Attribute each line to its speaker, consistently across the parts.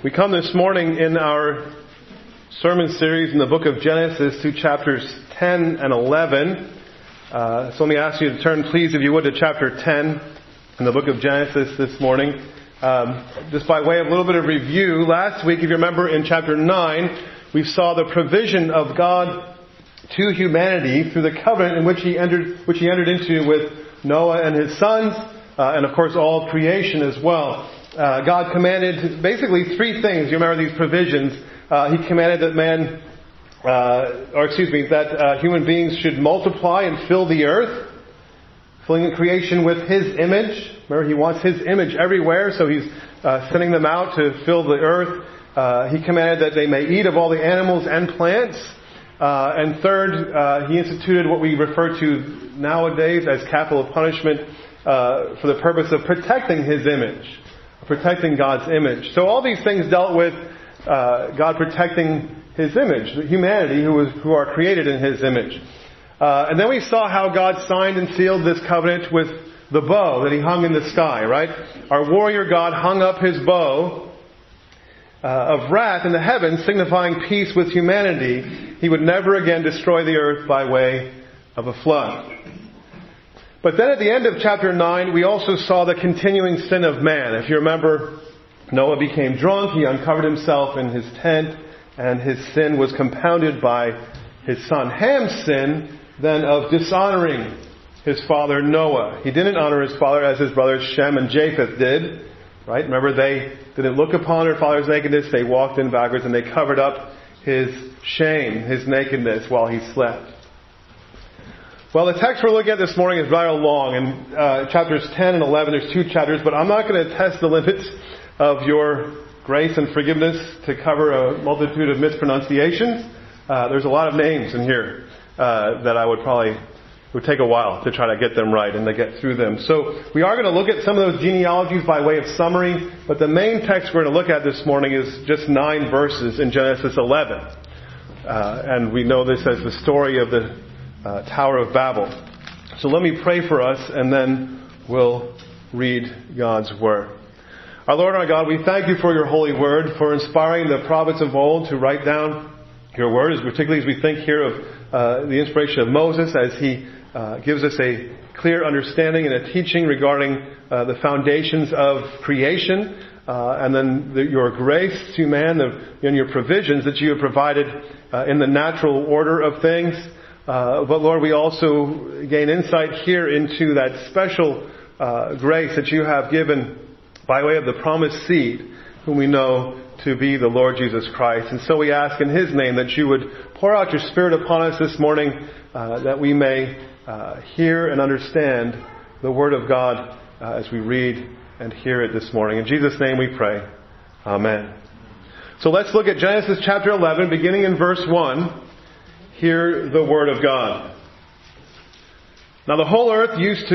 Speaker 1: We come this morning in our sermon series in the book of Genesis to chapters 10 and 11. So let me ask you to turn, please, if you would, to chapter 10 in the book of Genesis this morning. Just by way of a little bit of review, last week, if you remember, in chapter 9, we saw the provision of God to humanity through the covenant in which He entered into with Noah and his sons, and of course all creation as well. God commanded basically three things. You remember these provisions. He commanded that human beings should multiply and fill the earth, filling the creation with His image. Remember, He wants His image everywhere, so He's sending them out to fill the earth. He commanded that they may eat of all the animals and plants. And third, He instituted what we refer to nowadays as capital punishment for the purpose of protecting His image, protecting God's image. So all these things dealt with God protecting His image, humanity who are created in His image. And then we saw how God signed and sealed this covenant with the bow that He hung in the sky, right? Our warrior God hung up His bow of wrath in the heavens, signifying peace with humanity. He would never again destroy the earth by way of a flood. But then at the end of chapter 9, we also saw the continuing sin of man. If you remember, Noah became drunk, he uncovered himself in his tent, and his sin was compounded by his son Ham's sin, then of dishonoring his father Noah. He didn't honor his father as his brothers Shem and Japheth did. Right? Remember, they didn't look upon their father's nakedness, they walked in backwards, and they covered up his shame, his nakedness, while he slept. Well, the text we're looking at this morning is rather long. In chapters 10 and 11, there's two chapters, but I'm not going to test the limits of your grace and forgiveness to cover a multitude of mispronunciations. There's a lot of names in here that I would take a while to try to get them right and to get through them. So we are going to look at some of those genealogies by way of summary, but the main text we're going to look at this morning is just 9 verses in Genesis 11. And we know this as the story of the Tower of Babel. So let me pray for us and then we'll read God's Word. Our Lord and our God, we thank You for Your holy Word, for inspiring the prophets of old to write down Your Word, particularly as we think here of the inspiration of Moses as he gives us a clear understanding and a teaching regarding the foundations of creation, and then Your grace to man and Your provisions that You have provided in the natural order of things. But Lord, we also gain insight here into that special grace that You have given by way of the promised seed, whom we know to be the Lord Jesus Christ. And so we ask in His name that You would pour out Your Spirit upon us this morning, that we may hear and understand the Word of God as we read and hear it this morning. In Jesus' name we pray. Amen. So let's look at Genesis chapter 11, beginning in verse 1. Hear the Word of God. Now the whole earth used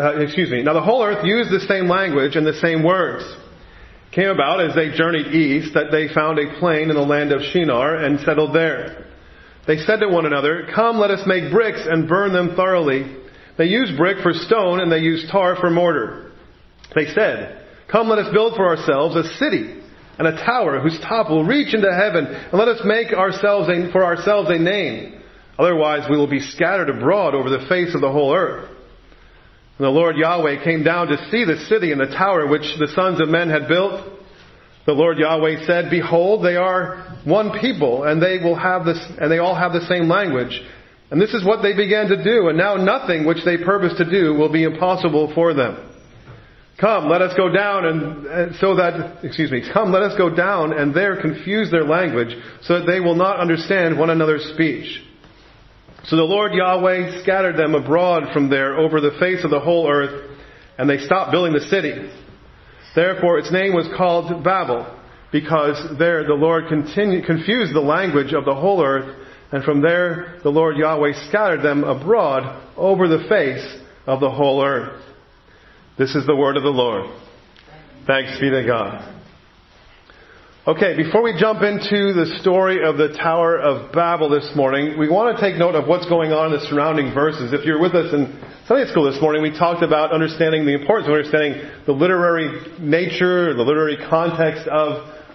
Speaker 1: the same language and the same words. It came about as they journeyed east that they found a plain in the land of Shinar and settled there. They said to one another, "Come, let us make bricks and burn them thoroughly." They used brick for stone and they used tar for mortar. They said, "Come, let us build for ourselves a city and a tower whose top will reach into heaven, and let us make for ourselves a name. Otherwise we will be scattered abroad over the face of the whole earth." And the Lord Yahweh came down to see the city and the tower which the sons of men had built. The Lord Yahweh said, "Behold, they are one people, and they all have the same language. And this is what they began to do, and now nothing which they purpose to do will be impossible for them. Come, let us go down Come, let us go down and there confuse their language, so that they will not understand one another's speech." So the Lord Yahweh scattered them abroad from there over the face of the whole earth, and they stopped building the city. Therefore its name was called Babel, because there the Lord confused the language of the whole earth, and from there the Lord Yahweh scattered them abroad over the face of the whole earth. This is the word of the Lord. Thanks be to God. Okay, before we jump into the story of the Tower of Babel this morning, we want to take note of what's going on in the surrounding verses. If you're with us in Sunday school this morning, we talked about understanding the importance of understanding the literary nature, the literary context of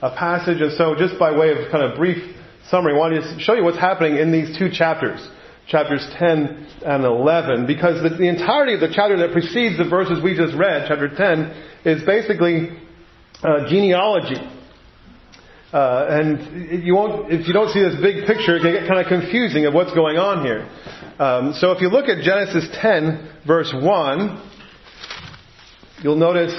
Speaker 1: passage. And so just by way of kind of brief summary, I wanted to show you what's happening in these two chapters. Chapters 10 and 11. Because the entirety of the chapter that precedes the verses we just read, chapter 10, is basically genealogy. And if you don't see this big picture, it can get kind of confusing of what's going on here. So if you look at Genesis 10, verse 1, you'll notice,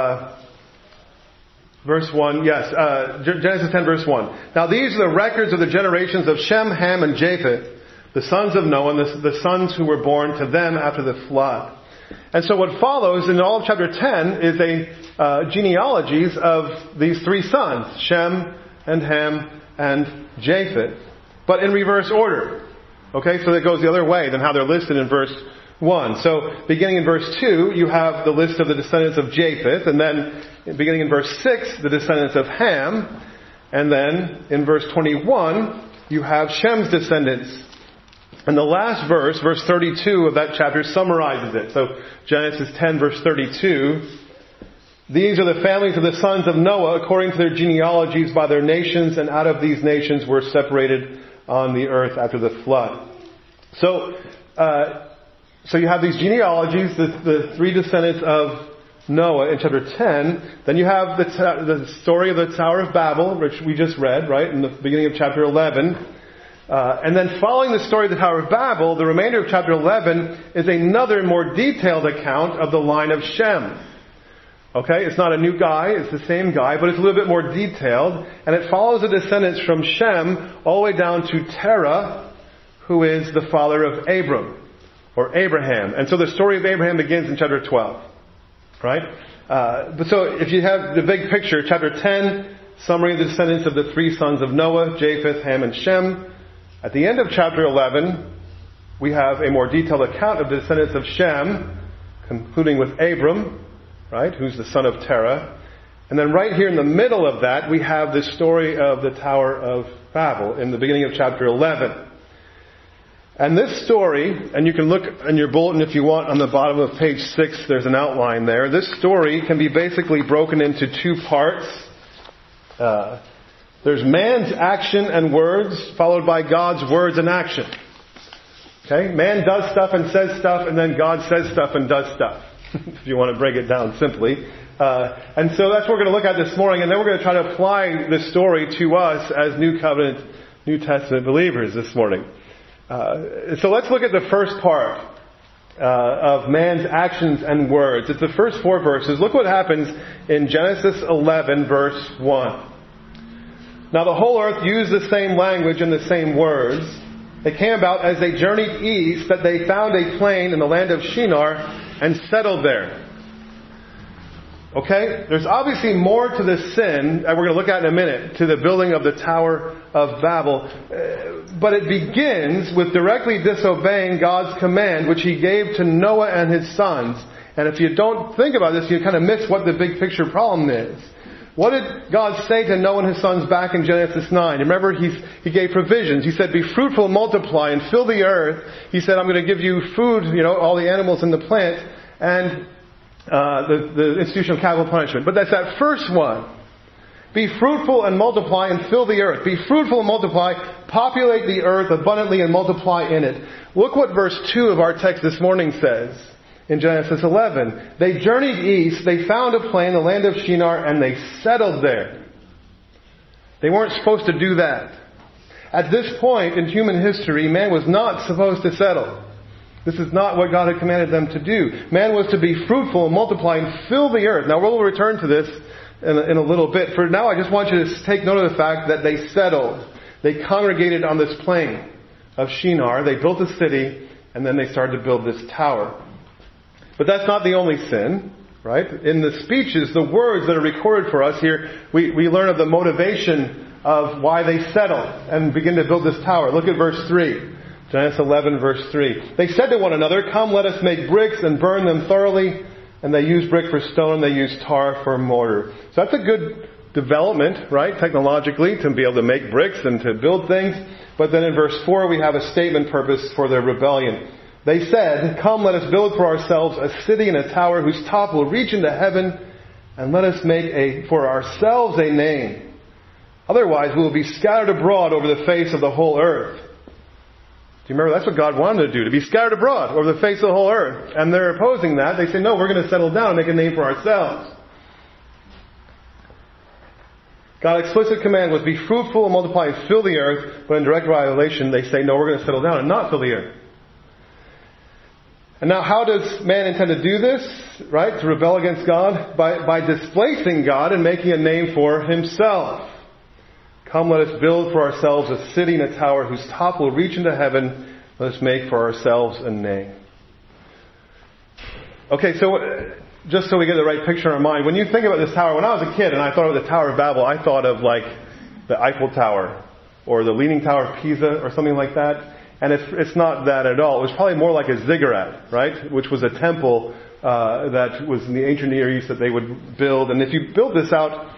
Speaker 1: verse 1, yes, Genesis 10, verse 1. Now these are the records of the generations of Shem, Ham, and Japheth, the sons of Noah, and the sons who were born to them after the flood. And so what follows in all of chapter 10 is a genealogies of these three sons, Shem and Ham and Japheth, but in reverse order. Okay, so it goes the other way than how they're listed in verse 1. So beginning in verse 2, you have the list of the descendants of Japheth, and then beginning in verse 6, the descendants of Ham, and then in verse 21, you have Shem's descendants. And the last verse, verse 32 of that chapter, summarizes it. So Genesis 10, verse 32, these are the families of the sons of Noah according to their genealogies by their nations, and out of these nations were separated on the earth after the flood. So you have these genealogies, the three descendants of Noah in chapter 10. Then you have the story of the Tower of Babel, which we just read, right, in the beginning of chapter 11. And then following the story of the Tower of Babel, the remainder of chapter 11 is another more detailed account of the line of Shem. Okay, it's not a new guy, it's the same guy, but it's a little bit more detailed. And it follows the descendants from Shem all the way down to Terah, who is the father of Abram, or Abraham. And so the story of Abraham begins in chapter 12. Right? But so if you have the big picture, chapter 10, summary of the descendants of the three sons of Noah, Japheth, Ham, and Shem. At the end of chapter 11, we have a more detailed account of the descendants of Shem, concluding with Abram, right, who's the son of Terah. And then right here in the middle of that, we have the story of the Tower of Babel in the beginning of chapter 11. And this story, and you can look in your bulletin if you want on the bottom of page 6, there's an outline there. This story can be basically broken into two parts. There's man's action and words, followed by God's words and action. Okay? Man does stuff and says stuff, and then God says stuff and does stuff. If you want to break it down simply. And so that's what we're going to look at this morning, and then we're going to try to apply this story to us as New Covenant, New Testament believers this morning. So let's look at the first part of man's actions and words. It's the first 4 verses. Look what happens in Genesis 11, verse 1. Now the whole earth used the same language and the same words. It came about as they journeyed east that they found a plain in the land of Shinar and settled there. Okay? There's obviously more to this sin that we're going to look at in a minute, to the building of the Tower of Babel. But it begins with directly disobeying God's command, which He gave to Noah and his sons. And if you don't think about this, you kind of miss what the big picture problem is. What did God say to Noah and his sons back in Genesis 9? Remember, He gave provisions. He said, be fruitful and multiply and fill the earth. He said, I'm going to give you food, all the animals and the plant, and the institution of capital punishment. But that's that first one. Be fruitful and multiply and fill the earth. Be fruitful and multiply, populate the earth abundantly and multiply in it. Look what verse 2 of our text this morning says. In Genesis 11, they journeyed east, they found a plain, the land of Shinar, and they settled there. They weren't supposed to do that. At this point in human history, man was not supposed to settle. This is not what God had commanded them to do. Man was to be fruitful and multiply and fill the earth. Now we'll return to this in a little bit. For now, I just want you to take note of the fact that they settled. They congregated on this plain of Shinar. They built a city, and then they started to build this tower. But that's not the only sin, right? In the speeches, the words that are recorded for us here, we learn of the motivation of why they settled and begin to build this tower. Look at verse 3. Genesis 11, verse 3. They said to one another, come, let us make bricks and burn them thoroughly. And they used brick for stone, and they used tar for mortar. So that's a good development, right, technologically, to be able to make bricks and to build things. But then in verse 4, we have a statement purpose for their rebellion. They said, come, let us build for ourselves a city and a tower whose top will reach into heaven, and let us make for ourselves a name, Otherwise, we will be scattered abroad over the face of the whole earth. Do you remember that's what God wanted to do, to be scattered abroad over the face of the whole earth? And they're opposing that. They say, no, we're going to settle down and make a name for ourselves. God's explicit command was be fruitful and multiply and fill the earth, but in direct violation they say, no, we're going to settle down and not fill the earth. And now how does man intend to do this? Right? To rebel against God? By displacing God and making a name for himself. Come, let us build for ourselves a city and a tower whose top will reach into heaven. Let us make for ourselves a name. Okay, so just so we get the right picture in our mind, when you think about this tower, when I was a kid and I thought of the Tower of Babel, I thought of like the Eiffel Tower or the Leaning Tower of Pisa or something like that. And it's not that at all. It was probably more like a ziggurat, right? Which was a temple that was in the ancient Near East that they would build. And if you build this out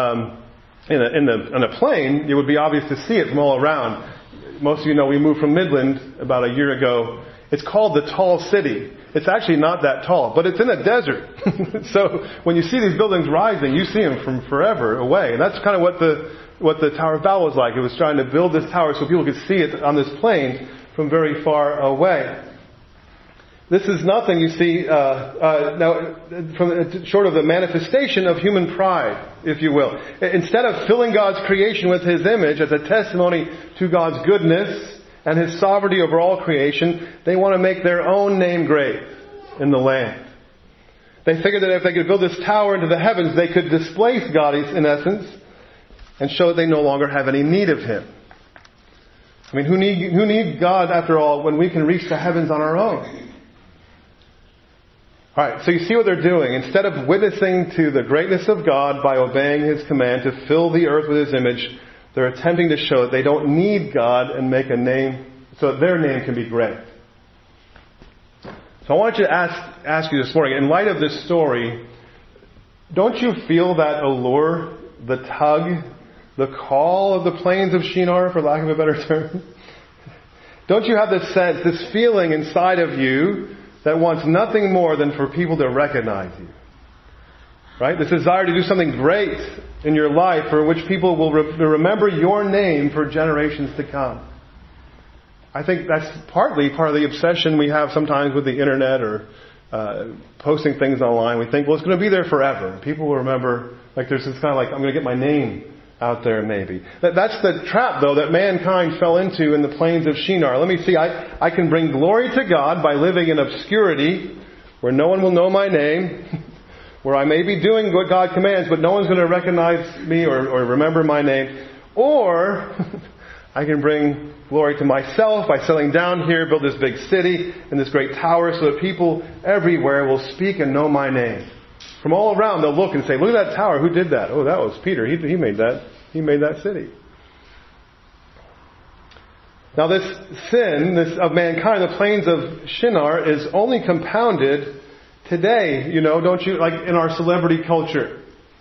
Speaker 1: in a plane, it would be obvious to see it from all around. Most of you know we moved from Midland about a year ago. It's called the Tall City. It's actually not that tall, but it's in a desert. So when you see these buildings rising, you see them from forever away. And that's kind of what the Tower of Babel was like. It was trying to build this tower so people could see it on this plane from very far away. This is nothing, you see, now short of the manifestation of human pride, if you will. Instead of filling God's creation with his image as a testimony to God's goodness and his sovereignty over all creation, they want to make their own name great in the land. They figured that if they could build this tower into the heavens, they could displace God in essence and show that they no longer have any need of him. I mean, who needs God after all when we can reach the heavens on our own? Alright, so you see what they're doing. Instead of witnessing to the greatness of God by obeying his command to fill the earth with his image, they're attempting to show that they don't need God and make a name so that their name can be great. So I want you to ask you this morning, in light of this story, don't you feel that allure, the tug, the call of the plains of Shinar, for lack of a better term? Don't you have this sense, this feeling inside of you that wants nothing more than for people to recognize you? Right? This desire to do something great in your life for which people will remember your name for generations to come. I think that's partly part of the obsession we have sometimes with the internet or posting things online. We think, well, it's going to be there forever. People will remember, like there's this kind of like, I'm going to get my name out there maybe. That's the trap, though, that mankind fell into in the plains of Shinar. Let me see, I can bring glory to God by living in obscurity where no one will know my name, where I may be doing what God commands, but no one's going to recognize me or remember my name. Or I can bring glory to myself by settling down here, build this big city and this great tower so that people everywhere will speak and know my name. From all around, they'll look and say, look at that tower. Who did that? Oh, that was Peter. He made that. He made that city. Now this sin of mankind, the plains of Shinar, is only compounded today, don't you, like in our celebrity culture.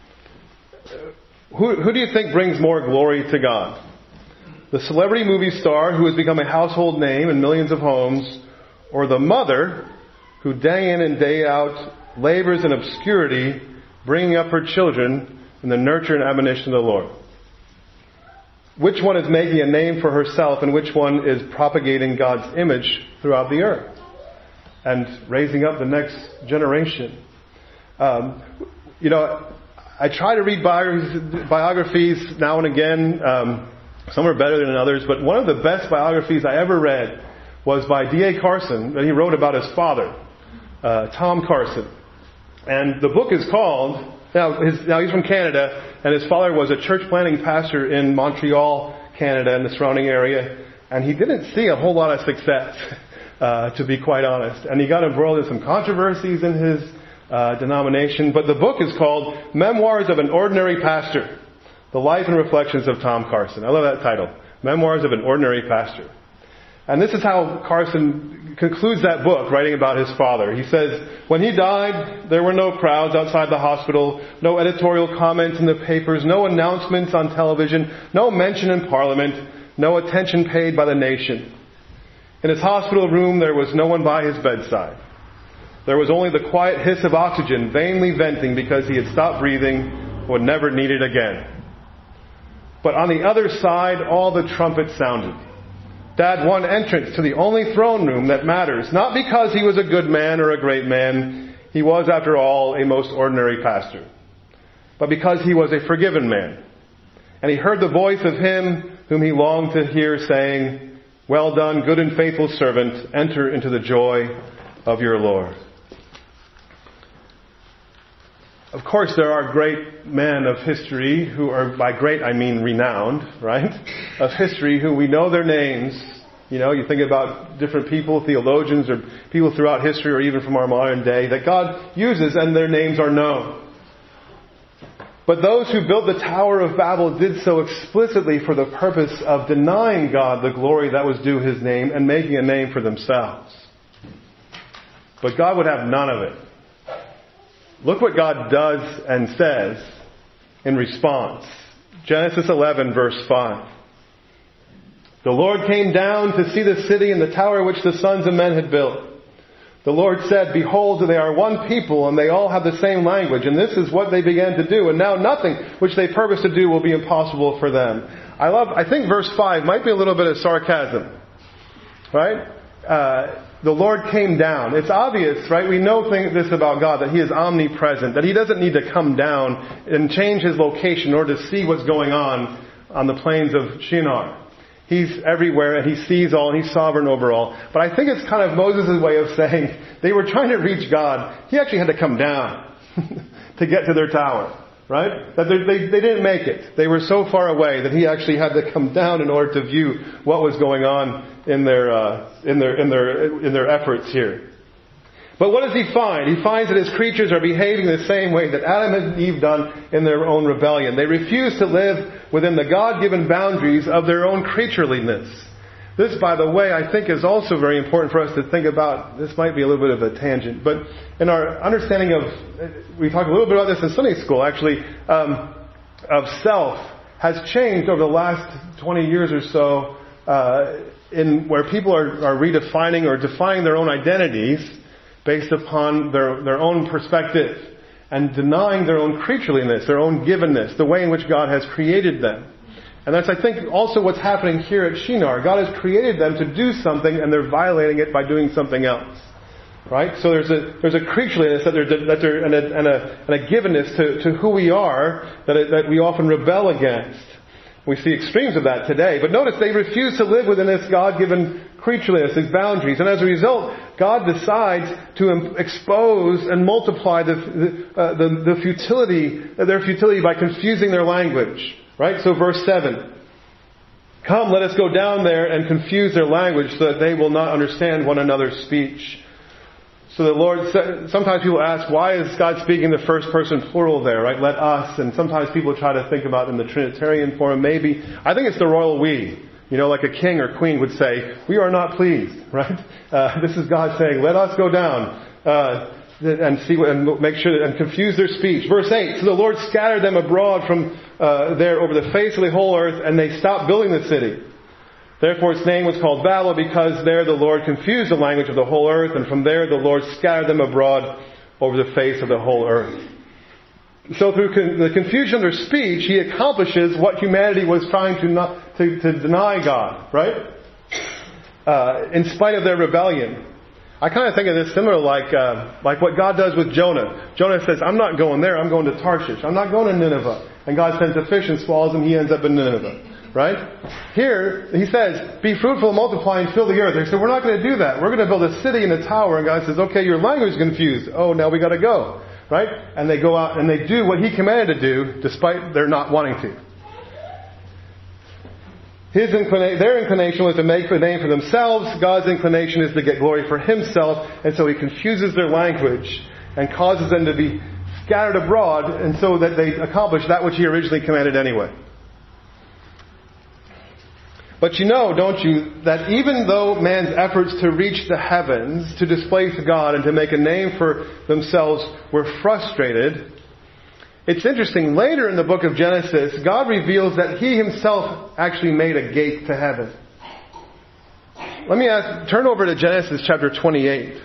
Speaker 1: Who do you think brings more glory to God? The celebrity movie star who has become a household name in millions of homes, or the mother who day in and day out labors in obscurity, bringing up her children in the nurture and admonition of the Lord? Which one is making a name for herself and which one is propagating God's image throughout the earth and raising up the next generation? I try to read biographies now and again. Some are better than others, but one of the best biographies I ever read was by D.A. Carson, that he wrote about his father, Tom Carson. And the book is called, now he's from Canada, and his father was a church planting pastor in Montreal, Canada, and the surrounding area. And he didn't see a whole lot of success, to be quite honest. And he got embroiled in some controversies in his denomination. But the book is called Memoirs of an Ordinary Pastor, The Life and Reflections of Tom Carson. I love that title. Memoirs of an Ordinary Pastor. And this is how Carson concludes that book, writing about his father. He says, when he died, there were no crowds outside the hospital, no editorial comments in the papers, no announcements on television, no mention in Parliament, no attention paid by the nation. In his hospital room, there was no one by his bedside. There was only the quiet hiss of oxygen, vainly venting because he had stopped breathing and would never need it again. But on the other side, all the trumpets sounded. Dad won entrance to the only throne room that matters, not because he was a good man or a great man. He was, after all, a most ordinary pastor. But because he was a forgiven man. And he heard the voice of him whom he longed to hear saying, "Well done, good and faithful servant. Enter into the joy of your Lord." Of course, there are great men of history who are, by great I mean renowned, right? Of history who we know their names. You know, you think about different people, theologians or people throughout history or even from our modern day that God uses and their names are known. But those who built the Tower of Babel did so explicitly for the purpose of denying God the glory that was due His name and making a name for themselves. But God would have none of it. Look what God does and says in response. Genesis 11, verse 5. The Lord came down to see the city and the tower which the sons of men had built. The Lord said, "Behold, they are one people, and they all have the same language, and this is what they began to do. And now nothing which they purpose to do will be impossible for them." I think verse 5 might be a little bit of sarcasm. Right? The Lord came down. It's obvious, right? We know this about God, that He is omnipresent, that He doesn't need to come down and change His location in order to see what's going on the plains of Shinar. He's everywhere and He sees all and He's sovereign over all. But I think it's kind of Moses' way of saying they were trying to reach God. He actually had to come down to get to their tower. Right? That they didn't make it. They were so far away that He actually had to come down in order to view what was going on in their efforts here. But what does He find? He finds that His creatures are behaving the same way that Adam and Eve done in their own rebellion. They refuse to live within the God-given boundaries of their own creatureliness. This, by the way, I think is also very important for us to think about. This might be a little bit of a tangent, but in our understanding of, we talked a little bit about this in Sunday school actually, of self has changed over the last 20 years or so, in where people are redefining or defining their own identities based upon their own perspective and denying their own creatureliness, their own givenness, the way in which God has created them. And that's, I think, also what's happening here at Shinar. God has created them to do something, and they're violating it by doing something else. Right? So there's a creatureliness and a givenness to who we are that we often rebel against. We see extremes of that today. But notice they refuse to live within this God-given creatureliness, His boundaries. And as a result, God decides to expose and multiply their futility by confusing their language. Right? So verse 7. "Come, let us go down there and confuse their language so that they will not understand one another's speech." So the Lord said, sometimes people ask, why is God speaking the first person plural there, right? Let us. And sometimes people try to think about it in the Trinitarian form. Maybe. I think it's the royal we. You know, like a king or queen would say, "We are not pleased," right? This is God saying, "Let us go down." And see and make sure and confuse their speech. Verse 8, "So the Lord scattered them abroad from there over the face of the whole earth, and they stopped building the city. Therefore its name was called Babel, because there the Lord confused the language of the whole earth, and from there the Lord scattered them abroad over the face of the whole earth." So through the confusion of their speech, He accomplishes what humanity was trying to deny God, right? In spite of their rebellion. I kind of think of this similar like what God does with Jonah. Jonah says, "I'm not going there, I'm going to Tarshish. I'm not going to Nineveh." And God sends a fish and swallows him, he ends up in Nineveh. Right? Here, He says, "Be fruitful, multiply, and fill the earth." They said, "We're not going to do that. We're going to build a city and a tower." And God says, "Okay, your language is confused. Oh, now we got to go." Right? And they go out and they do what He commanded to do, despite their not wanting to. Their inclination was to make a name for themselves. God's inclination is to get glory for Himself. And so He confuses their language and causes them to be scattered abroad, and so that they accomplish that which He originally commanded anyway. But you know, don't you, that even though man's efforts to reach the heavens, to displace God and to make a name for themselves were frustrated, it's interesting, later in the book of Genesis, God reveals that He Himself actually made a gate to heaven. Let me turn over to Genesis chapter 28.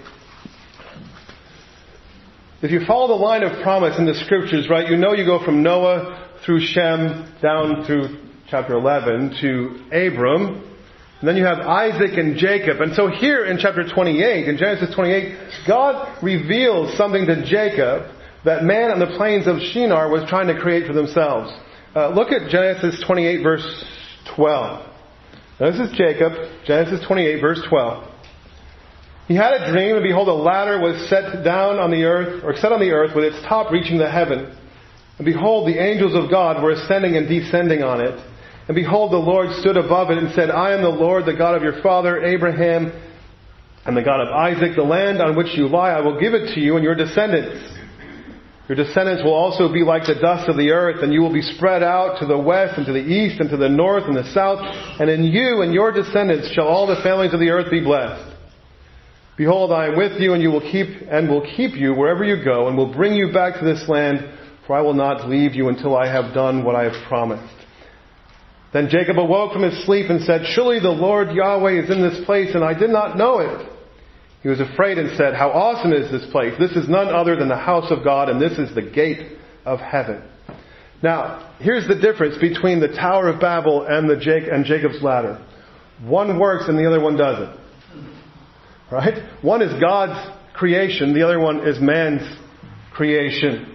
Speaker 1: If you follow the line of promise in the Scriptures, right, you know you go from Noah through Shem down through chapter 11, to Abram. And then you have Isaac and Jacob. And so here in chapter 28, in Genesis 28, God reveals something to Jacob that man on the plains of Shinar was trying to create for themselves. Look at Genesis 28, verse 12. Now, this is Jacob, Genesis 28, verse 12. He had a dream, and behold, a ladder was set down on the earth, or set on the earth, with its top reaching the heaven. And behold, the angels of God were ascending and descending on it. And behold, the Lord stood above it and said, I am the Lord, the God of your father Abraham, and the God of Isaac. The land on which you lie, I will give it to you and your descendants. Your descendants will also be like the dust of the earth, and you will be spread out to the west and to the east and to the north and the south. And in you and your descendants shall all the families of the earth be blessed. Behold, I am with you, and will keep you wherever you go, and will bring you back to this land, for I will not leave you until I have done what I have promised. Then Jacob awoke from his sleep and said, surely the Lord Yahweh is in this place, and I did not know it. He was afraid and said, how awesome is this place? This is none other than the house of God, and this is the gate of heaven. Now, here's the difference between the Tower of Babel and Jacob's ladder. One works and the other one doesn't. Right? One is God's creation, the other one is man's creation.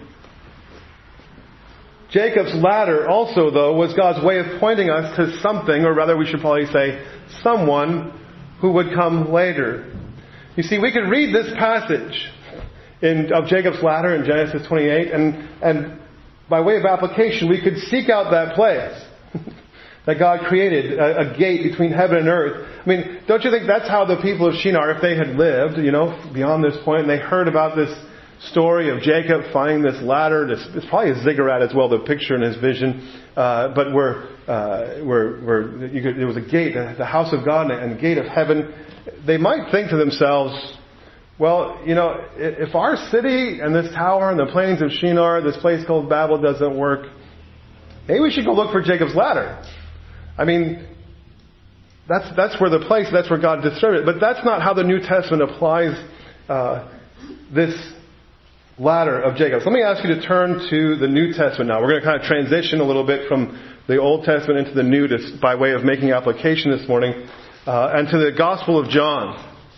Speaker 1: Jacob's ladder also, though, was God's way of pointing us to something, or rather we should probably say someone who would come later. You see, we could read this passage of Jacob's ladder in Genesis 28, and by way of application, we could seek out that place that God created, a gate between heaven and earth. I mean, don't you think that's how the people of Shinar, if they had lived, beyond this point, and they heard about this story of Jacob finding this ladder, it's probably a ziggurat as well, the picture in his vision, but it was a gate, the house of God and a gate of heaven. They might think to themselves, well, if our city and this tower and the plains of Shinar, this place called Babel doesn't work, maybe we should go look for Jacob's ladder. I mean, that's where the place, that's where God distributed it. But that's not how the New Testament applies this ladder of Jacob. So let me ask you to turn to the New Testament now. We're going to kind of transition a little bit from the Old Testament into the New by way of making application this morning, and to the Gospel of John.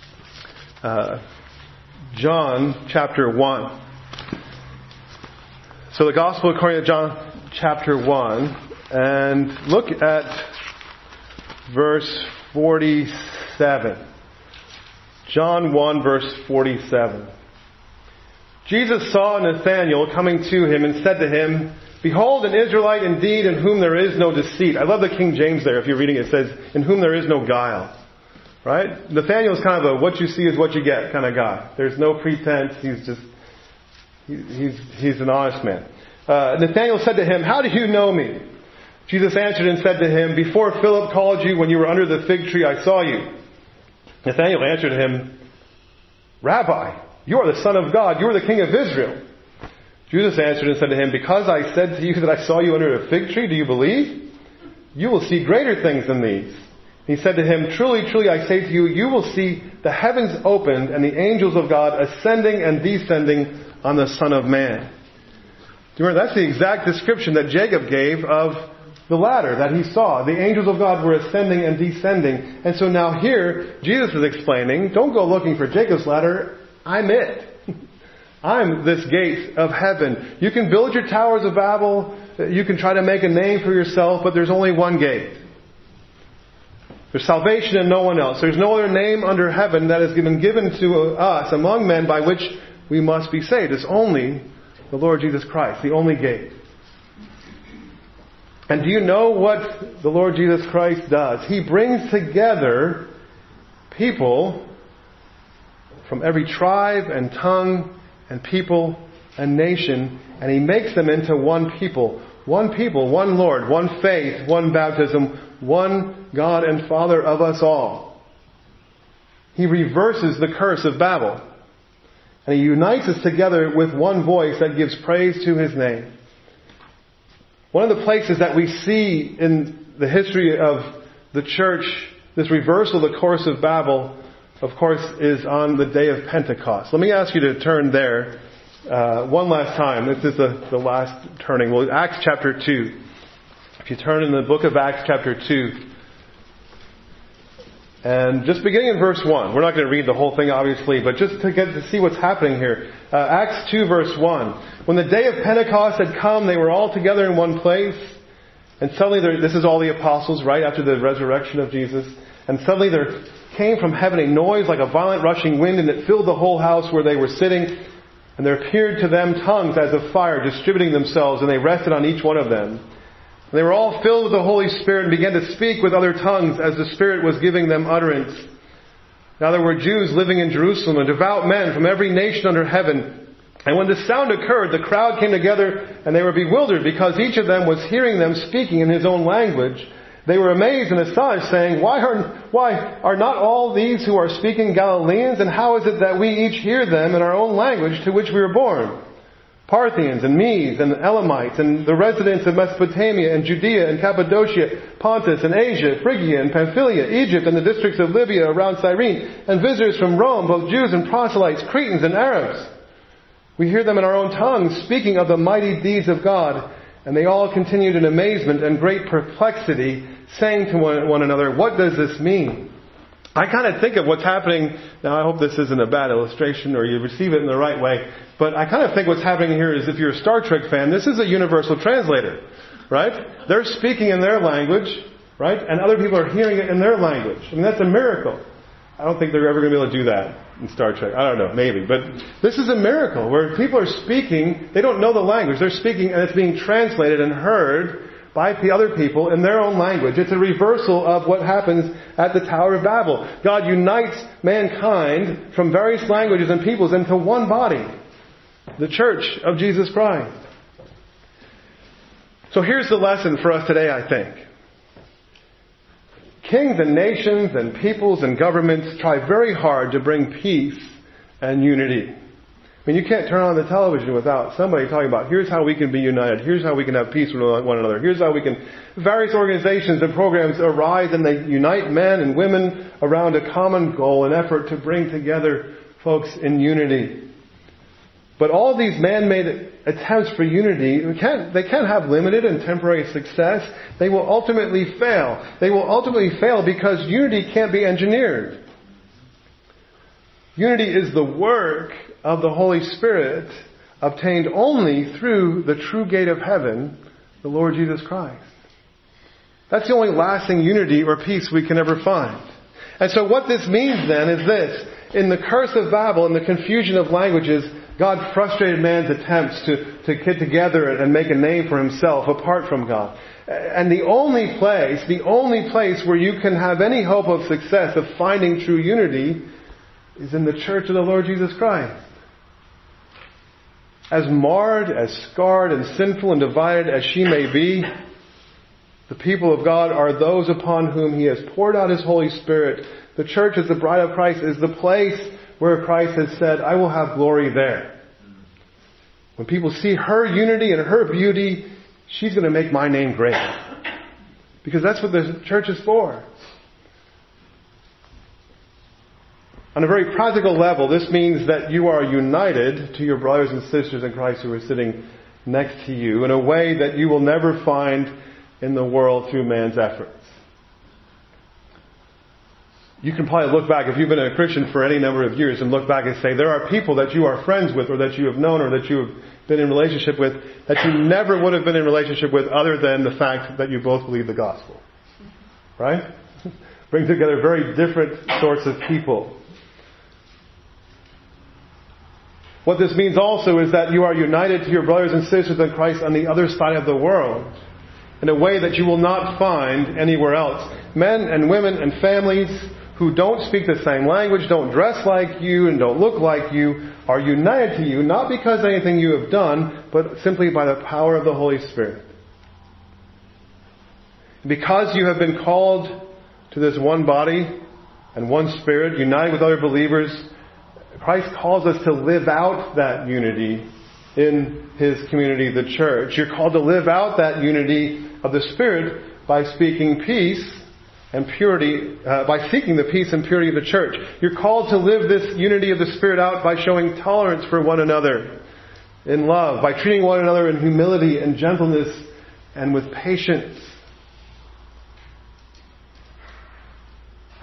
Speaker 1: John chapter 1. So the Gospel according to John chapter 1, and look at verse 47. John 1 verse 47. Jesus saw Nathanael coming to him and said to him, behold, an Israelite indeed in whom there is no deceit. I love the King James there. If you're reading it, it says, in whom there is no guile. Right? Nathanael's kind of a what you see is what you get kind of guy. There's no pretense. He's an honest man. Nathanael said to him, how do you know me? Jesus answered and said to him, before Philip called you when you were under the fig tree, I saw you. Nathanael answered him, Rabbi, you are the Son of God. You are the King of Israel. Jesus answered and said to him, because I said to you that I saw you under a fig tree, do you believe? You will see greater things than these. He said to him, truly, truly, I say to you, you will see the heavens opened and the angels of God ascending and descending on the Son of Man. Do you remember, that's the exact description that Jacob gave of the ladder that he saw. The angels of God were ascending and descending. And so now here, Jesus is explaining, don't go looking for Jacob's ladder. I'm it. I'm this gate of heaven. You can build your towers of Babel. You can try to make a name for yourself, but there's only one gate. There's salvation in no one else. There's no other name under heaven that has been given to us among men by which we must be saved. It's only the Lord Jesus Christ, the only gate. And do you know what the Lord Jesus Christ does? He brings together people from every tribe and tongue and people and nation, and He makes them into one people, one Lord, one faith, one baptism, one God and Father of us all. He reverses the curse of Babel, and He unites us together with one voice that gives praise to His name. One of the places that we see in the history of the church, this reversal of the course of Babel, of course, is on the day of Pentecost. Let me ask you to turn there one last time. This is the last turning. Well, Acts chapter 2. If you turn in the book of Acts chapter 2, and just beginning in verse 1. We're not going to read the whole thing, obviously, but just to get to see what's happening here. Acts 2, verse 1. When the day of Pentecost had come, they were all together in one place. And suddenly, this is all the apostles, right after the resurrection of Jesus. And suddenly there came from heaven a noise like a violent rushing wind, and it filled the whole house where they were sitting. And there appeared to them tongues as of fire, distributing themselves, and they rested on each one of them. And they were all filled with the Holy Spirit and began to speak with other tongues as the Spirit was giving them utterance. Now there were Jews living in Jerusalem and devout men from every nation under heaven. And when the sound occurred, the crowd came together and they were bewildered because each of them was hearing them speaking in his own language. They were amazed and astonished, saying, Why are not all these who are speaking Galileans? And how is it that we each hear them in our own language to which we were born? Parthians and Medes and Elamites and the residents of Mesopotamia and Judea and Cappadocia, Pontus and Asia, Phrygia and Pamphylia, Egypt and the districts of Libya around Cyrene, and visitors from Rome, both Jews and proselytes, Cretans and Arabs. We hear them in our own tongues speaking of the mighty deeds of God. And they all continued in amazement and great perplexity, saying to one another, What does this mean? I kind of think of what's happening. Now I hope this isn't a bad illustration or you receive it in the right way. But I kind of think what's happening here is if you're a Star Trek fan, this is a universal translator. Right? They're speaking in their language. Right? And other people are hearing it in their language. I mean, that's a miracle. I don't think they're ever going to be able to do that in Star Trek. I don't know, maybe. But this is a miracle where people are speaking, they don't know the language. They're speaking and it's being translated and heard by other people in their own language. It's a reversal of what happens at the Tower of Babel. God unites mankind from various languages and peoples into one body. The Church of Jesus Christ. So here's the lesson for us today, I think. Kings and nations and peoples and governments try very hard to bring peace and unity. I mean, you can't turn on the television without somebody talking about, here's how we can be united, here's how we can have peace with one another, here's how we can... Various organizations and programs arise and they unite men and women around a common goal, an effort to bring together folks in unity. But all these man-made attempts for unity, they can have limited and temporary success. They will ultimately fail. They will ultimately fail because unity can't be engineered. Unity is the work of the Holy Spirit obtained only through the true gate of heaven, the Lord Jesus Christ. That's the only lasting unity or peace we can ever find. And so what this means then is this. In the curse of Babel and the confusion of languages, God frustrated man's attempts to get together and make a name for himself apart from God. And the only place where you can have any hope of success, of finding true unity, is in the church of the Lord Jesus Christ. As marred, as scarred, and sinful and divided as she may be, the people of God are those upon whom He has poured out His Holy Spirit. The church as the bride of Christ is the place where Christ has said, I will have glory there. When people see her unity and her beauty, she's going to make my name great. Because that's what the church is for. On a very practical level, this means that you are united to your brothers and sisters in Christ who are sitting next to you in a way that you will never find in the world through man's efforts. You can probably look back, if you've been a Christian for any number of years, and look back and say, there are people that you are friends with, or that you have known, or that you have been in relationship with, that you never would have been in relationship with other than the fact that you both believe the gospel. Right? Bring together very different sorts of people. What this means also is that you are united to your brothers and sisters in Christ on the other side of the world in a way that you will not find anywhere else. Men and women and families who don't speak the same language, don't dress like you, and don't look like you, are united to you, not because of anything you have done, but simply by the power of the Holy Spirit. Because you have been called to this one body and one Spirit, united with other believers, Christ calls us to live out that unity in His community, the church. You're called to live out that unity of the Spirit by speaking peace and purity, by seeking the peace and purity of the church. You're called to live this unity of the Spirit out by showing tolerance for one another in love, by treating one another in humility and gentleness and with patience,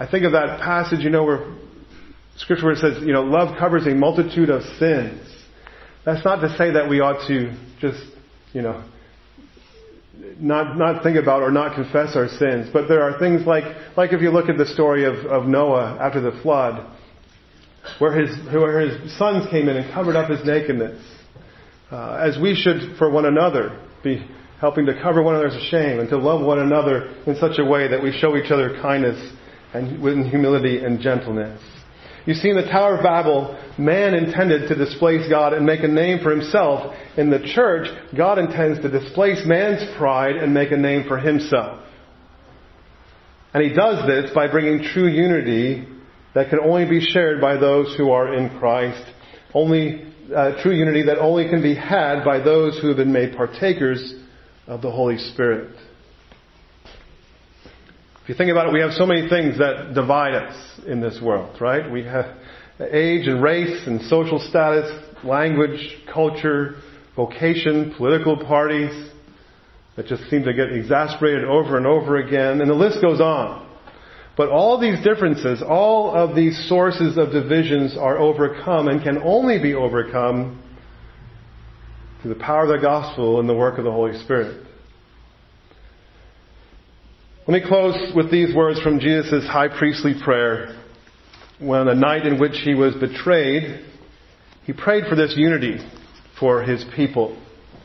Speaker 1: I think of that passage, where Scripture where it says, love covers a multitude of sins. That's not to say that we ought to just, not think about or not confess our sins. But there are things like if you look at the story of Noah after the flood, where his sons came in and covered up his nakedness. As we should for one another be helping to cover one another's shame and to love one another in such a way that we show each other kindness and with humility and gentleness. You see, in the Tower of Babel, man intended to displace God and make a name for himself. In the church, God intends to displace man's pride and make a name for himself. And he does this by bringing true unity that can only be shared by those who are in Christ. True unity that only can be had by those who have been made partakers of the Holy Spirit. If you think about it, we have so many things that divide us in this world, right? We have age and race and social status, language, culture, vocation, political parties that just seem to get exasperated over and over again, and the list goes on. But all these differences, all of these sources of divisions are overcome and can only be overcome through the power of the gospel and the work of the Holy Spirit. Let me close with these words from Jesus' high priestly prayer. When on the night in which he was betrayed, he prayed for this unity for his people.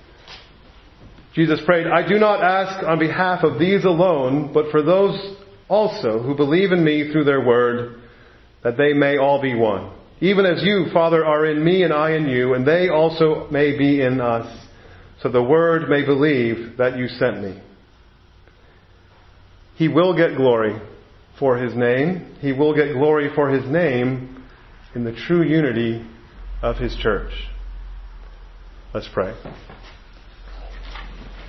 Speaker 1: Jesus prayed, "I do not ask on behalf of these alone, but for those also who believe in me through their word, that they may all be one. Even as you, Father, are in me and I in you, and they also may be in us, so the word may believe that you sent me." He will get glory for his name. He will get glory for his name in the true unity of his church. Let's pray.